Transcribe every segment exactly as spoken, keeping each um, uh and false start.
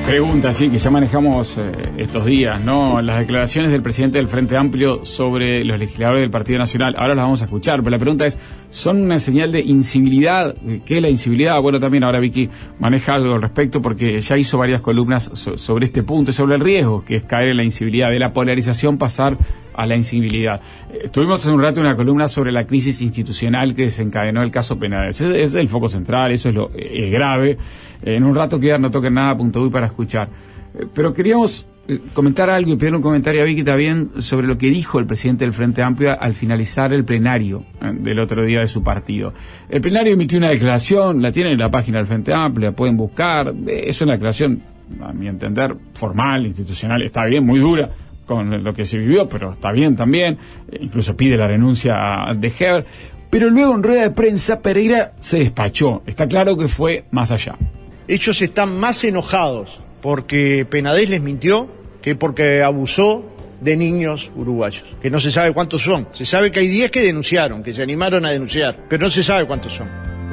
Pregunta, sí, que ya manejamos eh, estos días, ¿no? Las declaraciones del presidente del Frente Amplio sobre los legisladores del Partido Nacional. Ahora las vamos a escuchar, pero la pregunta es, ¿son una señal de incivilidad? ¿Qué es la incivilidad? Bueno, también ahora Vicky maneja algo al respecto porque ya hizo varias columnas so- sobre este punto, sobre el riesgo que es caer en la incivilidad, de la polarización pasar a la incivilidad. Eh, tuvimos hace un rato una columna sobre la crisis institucional que desencadenó el caso Penades. Ese es el foco central, eso es lo eh, grave. Eh, en un rato queda no toquen nada punto uy para escuchar. Eh, pero queríamos eh, comentar algo y pedir un comentario a Vicky también sobre lo que dijo el presidente del Frente Amplio al finalizar el plenario eh, del otro día de su partido. El plenario emitió una declaración, la tienen en la página del Frente Amplio, la pueden buscar. Eh, es una declaración, a mi entender, formal, institucional, está bien, muy dura con lo que se vivió, pero está bien también, incluso pide la renuncia de Heber, pero luego en rueda de prensa Pereira se despachó, está claro que fue más allá. Ellos están más enojados porque Penades les mintió que porque abusó de niños uruguayos, que no se sabe cuántos son, se sabe que hay diez que denunciaron, que se animaron a denunciar, pero no se sabe cuántos son.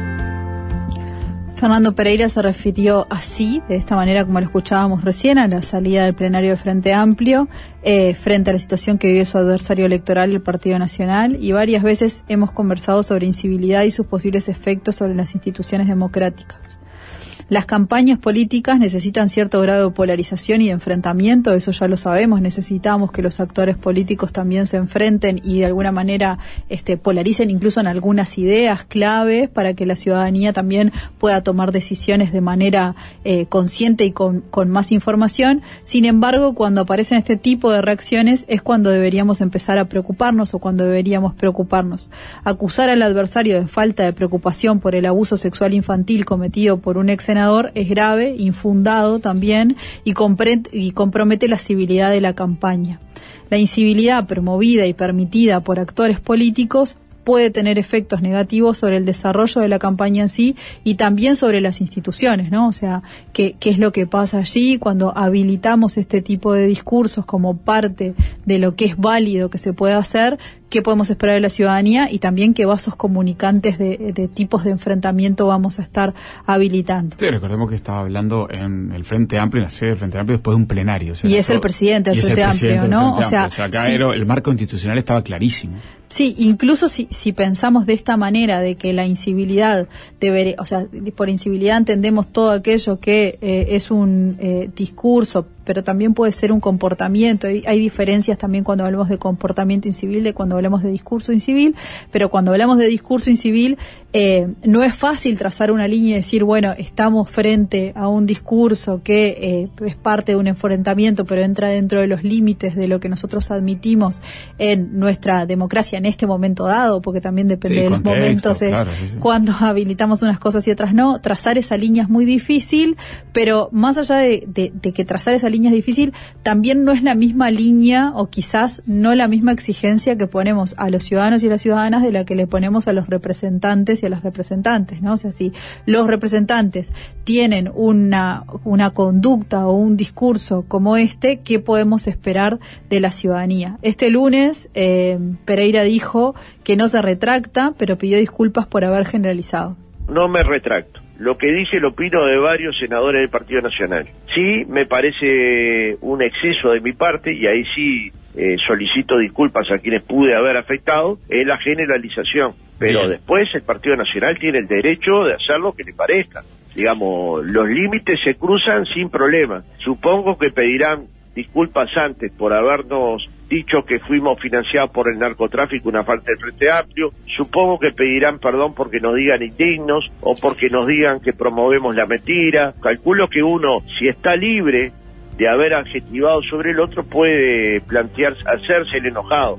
Fernando Pereira se refirió así, de esta manera como lo escuchábamos recién, a la salida del plenario del Frente Amplio, eh, frente a la situación que vive su adversario electoral, el Partido Nacional, y varias veces hemos conversado sobre incivilidad y sus posibles efectos sobre las instituciones democráticas. Las campañas políticas necesitan cierto grado de polarización y de enfrentamiento, eso ya lo sabemos, necesitamos que los actores políticos también se enfrenten y de alguna manera este, polaricen incluso en algunas ideas claves para que la ciudadanía también pueda tomar decisiones de manera eh, consciente y con, con más información. Sin embargo, cuando aparecen este tipo de reacciones es cuando deberíamos empezar a preocuparnos o cuando deberíamos preocuparnos. Acusar al adversario de falta de preocupación por el abuso sexual infantil cometido por un ex senador es grave, infundado también y, compre- y compromete la civilidad de la campaña. La incivilidad promovida y permitida por actores políticos puede tener efectos negativos sobre el desarrollo de la campaña en sí y también sobre las instituciones, ¿no? O sea, ¿qué, qué es lo que pasa allí cuando habilitamos este tipo de discursos como parte de lo que es válido que se puede hacer? ¿Qué podemos esperar de la ciudadanía? Y también qué vasos comunicantes de, de tipos de enfrentamiento vamos a estar habilitando. Sí, recordemos que estaba hablando en el Frente Amplio, en la sede del Frente Amplio, después de un plenario. O sea, y es el presidente del Frente Amplio, ¿no? O sea, o sea acá sí. era, el marco institucional estaba clarísimo. Sí, incluso si, si pensamos de esta manera, de que la incivilidad debería, o sea, por incivilidad entendemos todo aquello que eh, es un eh, discurso, pero también puede ser un comportamiento. Hay, hay diferencias también cuando hablamos de comportamiento incivil de cuando hablamos de discurso incivil, pero cuando hablamos de discurso incivil eh, no es fácil trazar una línea y decir, bueno, estamos frente a un discurso que eh, es parte de un enfrentamiento, pero entra dentro de los límites de lo que nosotros admitimos en nuestra democracia en este momento dado, porque también depende sí, de los momentos, es claro, sí, sí. cuando habilitamos unas cosas y otras no. Trazar esa línea es muy difícil, pero más allá de, de, de que trazar esa línea es difícil, también no es la misma línea o quizás no la misma exigencia que ponemos a los ciudadanos y a las ciudadanas de la que le ponemos a los representantes y a las representantes, ¿no? O sea, si los representantes tienen una, una conducta o un discurso como este, ¿qué podemos esperar de la ciudadanía? Este lunes eh, Pereira dijo que no se retracta, pero pidió disculpas por haber generalizado. No me retracto. Lo que dije lo opino de varios senadores del Partido Nacional. Sí, me parece un exceso de mi parte, y ahí sí eh, solicito disculpas a quienes pude haber afectado, es la generalización. Pero Bien. Después el Partido Nacional tiene el derecho de hacer lo que le parezca. Digamos, los límites se cruzan sin problema. Supongo que pedirán disculpas antes por habernos dicho que fuimos financiados por el narcotráfico, una falta de Frente Amplio. Supongo que pedirán perdón porque nos digan indignos o porque nos digan que promovemos la mentira. Calculo que uno, si está libre de haber adjetivado sobre el otro, puede plantearse, hacerse el enojado.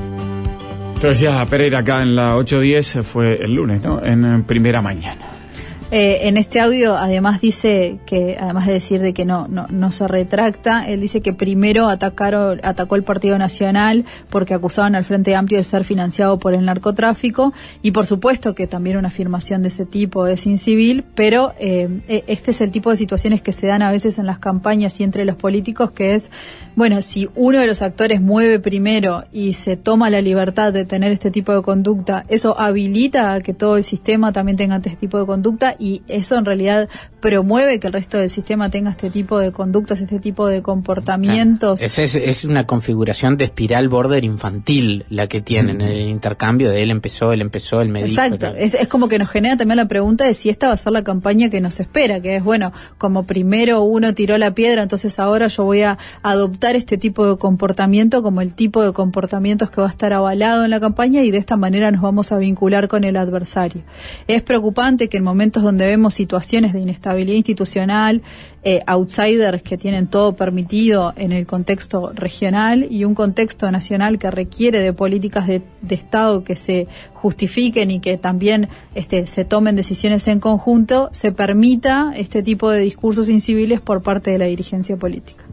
Tú decías, Pereira, acá en la ocho diez fue el lunes, ¿no? En Primera Mañana. Eh, en este audio además dice que, además de decir de que no, no, no se retracta, él dice que primero atacaron, atacó el Partido Nacional porque acusaban al Frente Amplio de ser financiado por el narcotráfico, y por supuesto que también una afirmación de ese tipo es incivil, pero eh, este es el tipo de situaciones que se dan a veces en las campañas y entre los políticos, que es, bueno, si uno de los actores mueve primero y se toma la libertad de tener este tipo de conducta, eso habilita a que todo el sistema también tenga este tipo de conducta, y eso en realidad promueve que el resto del sistema tenga este tipo de conductas, este tipo de comportamientos. Claro. Es, es, es una configuración de espiral border infantil la que tienen, mm. el intercambio de él empezó, él empezó, él me dijo. Exacto, es, es como que nos genera también la pregunta de si esta va a ser la campaña que nos espera, que es, bueno, como primero uno tiró la piedra, entonces ahora yo voy a adoptar este tipo de comportamiento como el tipo de comportamientos que va a estar avalado en la campaña, y de esta manera nos vamos a vincular con el adversario. Es preocupante que en momentos donde vemos situaciones de inestabilidad institucional, eh, outsiders que tienen todo permitido en el contexto regional y un contexto nacional que requiere de políticas de, de Estado que se justifiquen y que también este, se tomen decisiones en conjunto, se permita este tipo de discursos inciviles por parte de la dirigencia política.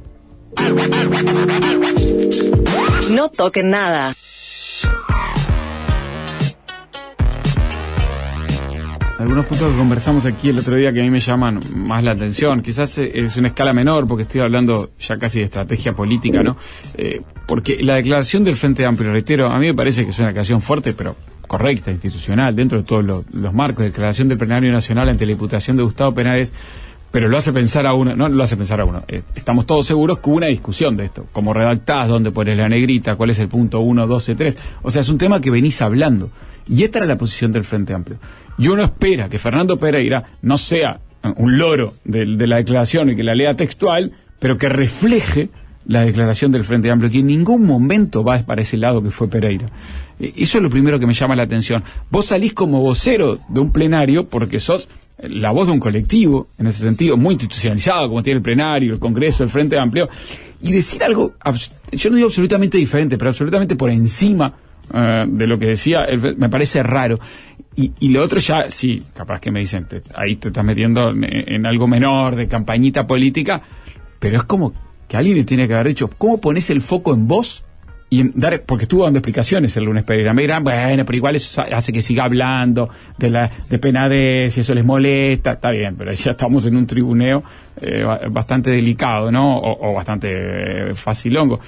No toquen nada. Algunos puntos que conversamos aquí el otro día que a mí me llaman más la atención. Quizás es una escala menor porque estoy hablando ya casi de estrategia política, ¿no? Eh, porque la declaración del Frente Amplio, reitero, a mí me parece que es una declaración fuerte, pero correcta, institucional, dentro de todos los, los marcos. Declaración del Plenario Nacional ante la imputación de Gustavo Penades, pero lo hace pensar a uno, no lo hace pensar a uno. Eh, estamos todos seguros que hubo una discusión de esto. Como redactás, dónde pones la negrita, cuál es el punto uno, doce, tres. O sea, es un tema que venís hablando. Y esta era la posición del Frente Amplio. Y uno espera que Fernando Pereira no sea un loro de, de la declaración y que la lea textual, pero que refleje la declaración del Frente Amplio, que en ningún momento va para ese lado que fue Pereira. Eso es lo primero que me llama la atención. Vos salís como vocero de un plenario porque sos la voz de un colectivo, en ese sentido, muy institucionalizado, como tiene el plenario, el Congreso, el Frente Amplio, y decir algo, yo no digo absolutamente diferente, pero absolutamente por encima uh, de lo que decía, el, me parece raro. Y, y lo otro ya, sí, capaz que me dicen, te, ahí te estás metiendo en, en algo menor, de campañita política, pero es como que alguien le tiene que haber dicho, ¿cómo pones el foco en vos? Y en dar, porque estuvo dando explicaciones el lunes Pereira. Me dirán, bueno, pero igual eso hace que siga hablando de la de Penades, si eso les molesta, está bien, pero ya estamos en un tribuneo eh, bastante delicado, ¿no? O, o bastante eh, facilongo.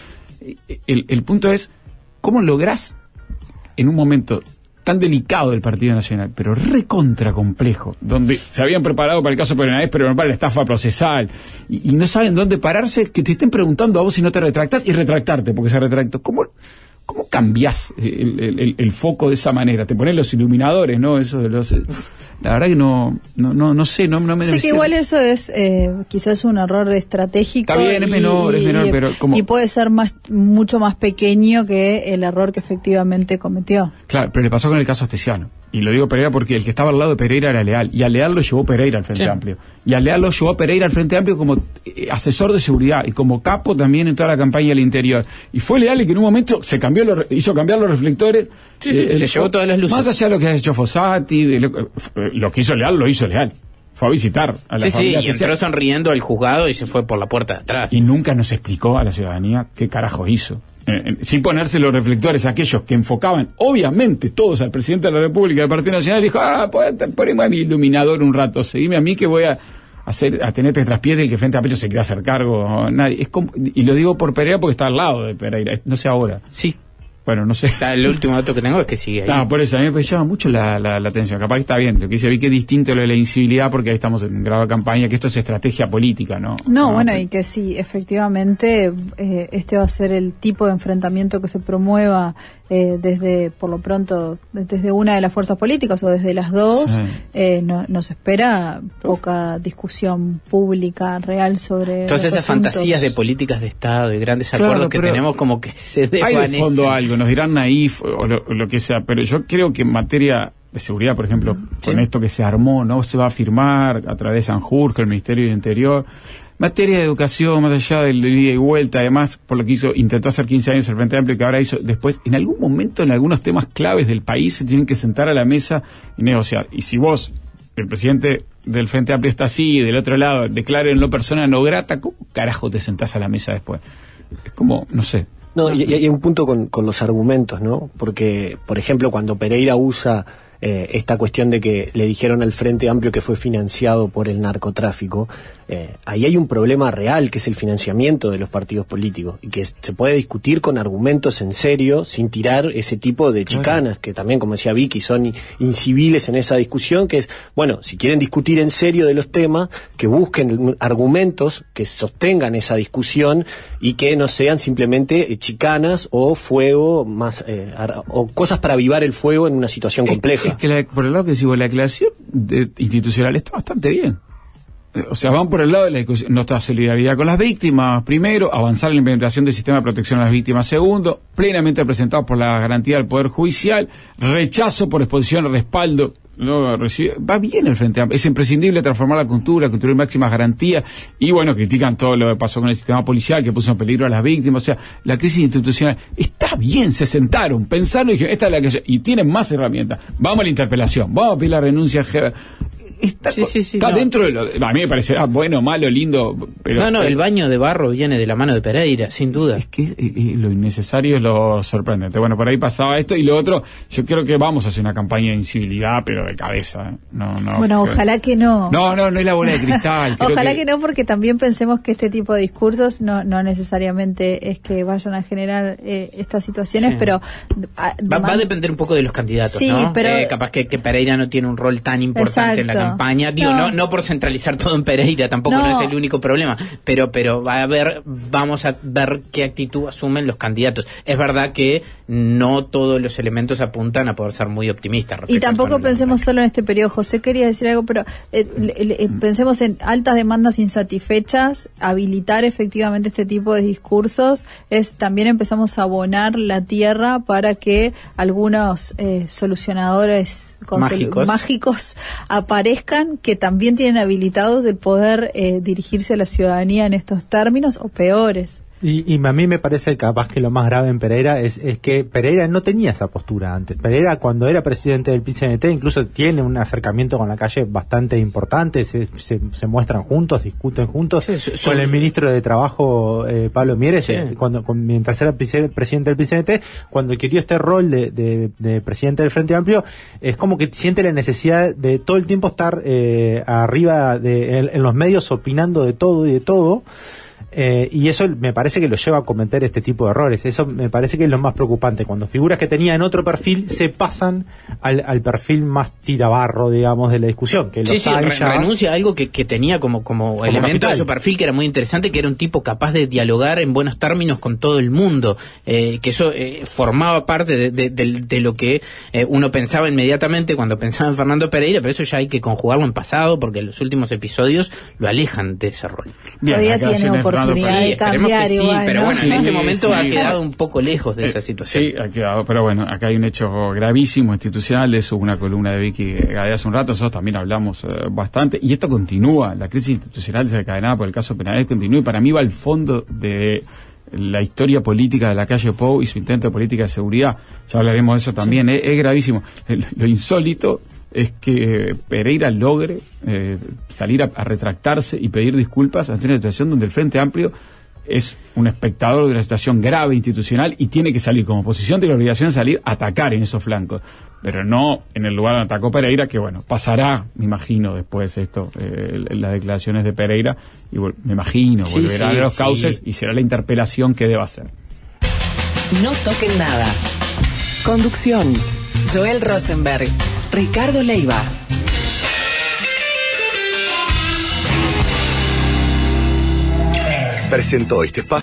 El, el punto es, ¿cómo lográs en un momento tan delicado del Partido Nacional, pero recontra complejo, donde se habían preparado para el caso Penades, pero no para la estafa procesal, y, y no saben dónde pararse, que te estén preguntando a vos si no te retractás y retractarte porque se retractó? ¿Cómo, cómo cambiás el, el, el foco de esa manera? Te pones los iluminadores, ¿no? Eso de los... La verdad que no no no, no sé, no, no me... Sí, que igual eso es eh, quizás un error de estratégico. Está bien, es menor, y, es menor, pero como... Y puede ser más mucho más pequeño que el error que efectivamente cometió. Claro, pero le pasó con el caso Astesiano. Y lo digo Pereira porque el que estaba al lado de Pereira era Leal. Y a Leal lo llevó Pereira al Frente sí. Amplio. Y a Leal lo llevó Pereira al Frente Amplio como eh, asesor de seguridad y como capo también en toda la campaña del interior. Y fue Leal el que en un momento se cambió lo, hizo cambiar los reflectores. Sí, sí, eh, se llevó todas las luces. Más allá de lo que ha hecho Fossati, de lo, lo que hizo Leal, lo hizo Leal. Fue a visitar a la sí, familia. Sí, y entró sonriendo al juzgado y se fue por la puerta de atrás. Y nunca nos explicó a la ciudadanía qué carajo hizo. Eh, sin ponerse los reflectores a aquellos que enfocaban, obviamente, todos al presidente de la República, del Partido Nacional, dijo, ah, pues poneme a mi iluminador un rato, seguime a mí que voy a hacer a tenerte traspiés del que Frente Amplio se quiera hacer cargo. Nadie. Es como, y lo digo por Pereira porque está al lado de Pereira, no sé ahora. Sí. Bueno, no sé. El último dato que tengo es que sigue ahí. No, por eso, a mí me llama mucho la, la, la atención. Capaz que está bien. Lo que dice vi que es distinto lo de la incivilidad porque ahí estamos en un grado de campaña, que esto es estrategia política, ¿no? No, no bueno, pero... y que sí, efectivamente, eh, este va a ser el tipo de enfrentamiento que se promueva eh, desde, por lo pronto, desde una de las fuerzas políticas o desde las dos. Sí. Eh, no, nos espera poca Uf. discusión pública real sobre entonces esas asuntos. Fantasías de políticas de Estado y grandes acuerdos claro, que tenemos como que se desvanecen. Hay de fondo algo, nos dirán naif o lo, lo que sea, pero yo creo que en materia de seguridad, por ejemplo, sí. con esto que se armó, no se va a firmar a través de Sanjurjo, el Ministerio del Interior, materia de educación, más allá del ida y vuelta, además, por lo que hizo, intentó hacer quince años el Frente Amplio, que ahora hizo después, en algún momento, en algunos temas claves del país, se tienen que sentar a la mesa y negociar. Y si vos, el presidente del Frente Amplio está así, y del otro lado, declárenlo persona no grata, ¿cómo carajo te sentás a la mesa después? Es como, no sé. No, y, y hay un punto con, con los argumentos, ¿no? Porque, por ejemplo, cuando Pereira usa eh, esta cuestión de que le dijeron al Frente Amplio que fue financiado por el narcotráfico, eh, ahí hay un problema real que es el financiamiento de los partidos políticos y que se puede discutir con argumentos en serio sin tirar ese tipo de chicanas, que también, como decía Vicky, son inciviles en esa discusión, que es, bueno, si quieren discutir en serio de los temas, que busquen argumentos que sostengan esa discusión y que no sean simplemente chicanas o fuego más eh, o cosas para avivar el fuego en una situación compleja. Es que, es que la, por el lado que digo, la declaración de, institucional está bastante bien. O sea, van por el lado de la discusión, nuestra solidaridad con las víctimas, primero, avanzar en la implementación del sistema de protección a las víctimas, segundo, plenamente representados por la garantía del Poder Judicial, rechazo por exposición, respaldo, no recibe, va bien el Frente Amplio, es imprescindible transformar la cultura, construir máximas garantías, y bueno, critican todo lo que pasó con el sistema policial, que puso en peligro a las víctimas, o sea, la crisis institucional, está bien, se sentaron, pensaron y dijeron, esta es la que, y tienen más herramientas, vamos a la interpelación, vamos a pedir la renuncia, Está, sí, sí, sí, está no. dentro de lo... A mí me parecerá bueno, malo, lindo, pero... No, no, el baño de barro viene de la mano de Pereira, sin duda. Es que eh, lo innecesario es lo sorprendente. Bueno, por ahí pasaba esto, y lo otro, yo creo que vamos a hacer una campaña de incivilidad, pero de cabeza. ¿eh? No, no, bueno, pero... ojalá que no. No, no, no es la bola de cristal. Ojalá que... que no, porque también pensemos que este tipo de discursos no, no necesariamente es que vayan a generar eh, estas situaciones, sí. pero... A, va, va a depender un poco de los candidatos, sí, ¿no? Pero... Eh, capaz que, que Pereira no tiene un rol tan importante Exacto. en la campaña, digo, no. no, no por centralizar todo en Pereira, tampoco no. no es el único problema, pero pero va a ver, vamos a ver qué actitud asumen los candidatos. Es verdad que no todos los elementos apuntan a poder ser muy optimistas. Y tampoco pensemos solo en este periodo. José quería decir algo, pero eh, eh, pensemos en altas demandas insatisfechas, habilitar efectivamente este tipo de discursos, es también empezamos a abonar la tierra para que algunos eh, solucionadores mágicos. mágicos aparezcan, que también tienen habilitados el poder eh, dirigirse a la ciudadanía en estos términos o peores. Y, y a mí me parece capaz que lo más grave en Pereira es, es que Pereira no tenía esa postura antes. Pereira, cuando era presidente del P C N T, incluso tiene un acercamiento con la calle bastante importante, se, se, se muestran juntos, discuten juntos. Sí, sí, con el ministro de Trabajo, eh, Pablo Mieres, sí. eh, cuando, con, mientras era presidente del P C N T, cuando adquirió este rol de, de, de presidente del Frente Amplio, es como que siente la necesidad de todo el tiempo estar eh, arriba de, en, en los medios opinando de todo y de todo. Eh, y eso me parece que lo lleva a cometer este tipo de errores. Eso me parece que es lo más preocupante, cuando figuras que tenían otro perfil se pasan al, al perfil más tirabarro, digamos, de la discusión, que sí, los sí, hay re- ya... renuncia a algo que, que tenía como, como, como elemento capital de su perfil, que era muy interesante, que era un tipo capaz de dialogar en buenos términos con todo el mundo, eh, que eso eh, formaba parte de, de, de, de lo que eh, uno pensaba inmediatamente cuando pensaba en Fernando Pereira, pero eso ya hay que conjugarlo en pasado, porque los últimos episodios lo alejan de ese rol. Bien, todavía tiene oportunidad sí, de cambiar que sí, igual, pero ¿no? bueno, sí, en este momento sí. ha quedado un poco lejos de eh, esa situación. Sí, ha quedado, pero bueno, acá hay un hecho gravísimo institucional, de eso una columna de Vicky Gadea hace un rato, nosotros también hablamos eh, bastante, y esto continúa, la crisis institucional desencadenada por el caso Penades continúa, y para mí va al fondo de la historia política de la calle Pou y su intento de política de seguridad, ya hablaremos de eso también, sí. es, es gravísimo. Lo insólito es que Pereira logre eh, salir a, a retractarse y pedir disculpas ante una situación donde el Frente Amplio es un espectador de una situación grave institucional y tiene que salir como oposición, tiene la obligación de salir a atacar en esos flancos, pero no en el lugar donde atacó Pereira, que bueno, pasará, me imagino, después esto, eh, las declaraciones de Pereira, y vol- me imagino, sí, volverá sí, a los sí. cauces y será la interpelación que deba hacer. No toquen nada. Conducción: Joel Rosenberg, Ricardo Leiva. Presentó este espacio